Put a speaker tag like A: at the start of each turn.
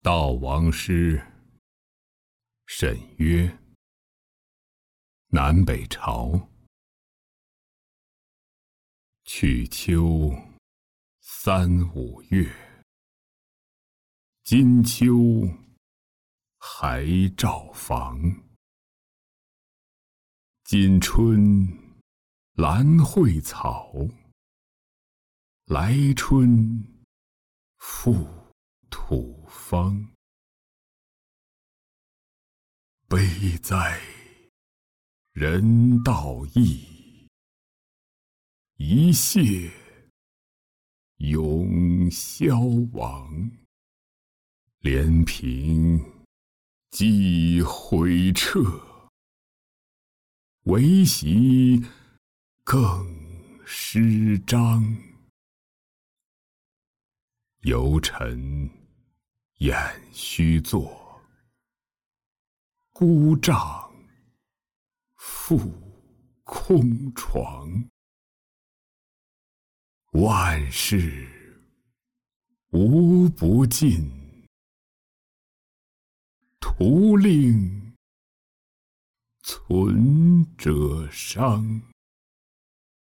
A: 悼王诗，沈约。南北朝，去秋3、5月，今秋还照房。今春兰蕙草，来春复土方。悲哉人道义，一谢永消亡。连平既毁彻，惟习更失章。游臣偃须坐，孤帐复空床。万事无不尽，徒令存者伤。